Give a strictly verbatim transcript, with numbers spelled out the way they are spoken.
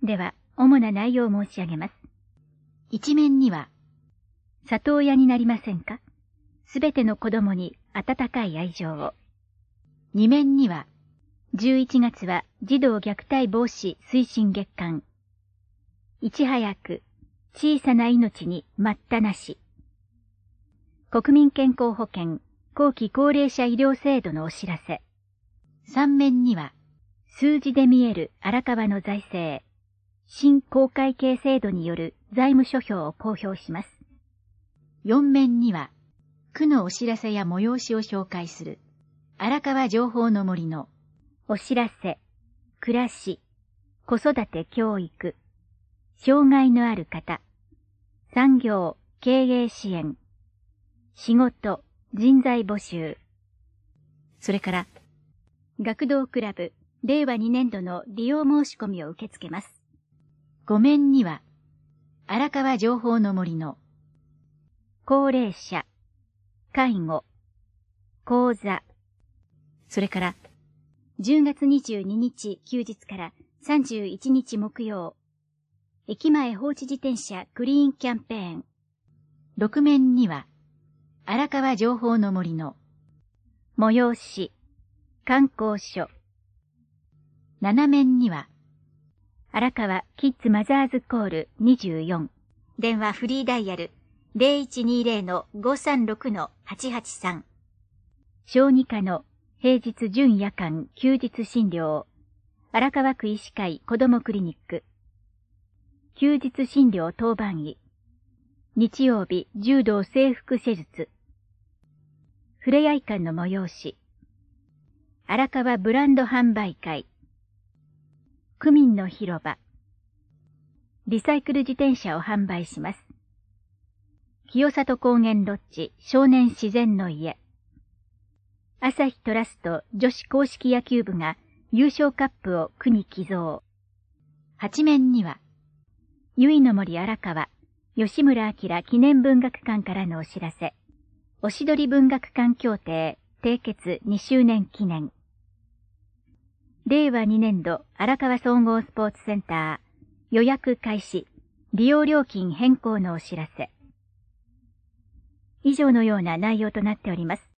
では、主な内容を申し上げます。一面には、里親になりませんか？すべての子供に温かい愛情を。二面には、じゅういちがつは児童虐待防止推進月間。いち早く、小さな命に待ったなし。国民健康保険後期高齢者医療制度のお知らせ。三面には、数字で見える荒川の財政。新公会計制度による財務諸表を公表します。四面には、区のお知らせや催しを紹介する、荒川情報の森の、お知らせ、暮らし、子育て教育、障害のある方、産業、経営支援、仕事、人材募集、それから、学童クラブ、れいわにねんどの利用申し込みを受け付けます。五面には、荒川情報の森の、高齢者、介護、講座、それから、じゅうがつにじゅうににち休日からさんじゅういちにち木曜、駅前放置自転車クリーンキャンペーン。六面には、荒川情報の森の、催し、観光所。七面には、荒川キッズマザーズコールにじゅうよん。電話フリーダイヤル ゼロいちにゼロのごさんろくのはちはちさん。小児科の平日準夜間休日診療。荒川区医師会子どもクリニック。休日診療当番医。日曜日柔道整復施術。ふれあい館の催し。荒川ブランド販売会。区民の広場。リサイクル自転車を販売します。清里高原ロッジ少年自然の家。朝日トラスト女子硬式野球部が優勝カップを区に寄贈。八面には、由比の森荒川吉村明記念文学館からのお知らせ。おしどり文学館協定締結にしゅうねん記念。れいわにねんど荒川総合スポーツセンター予約開始、利用料金変更のお知らせ。以上のような内容となっております。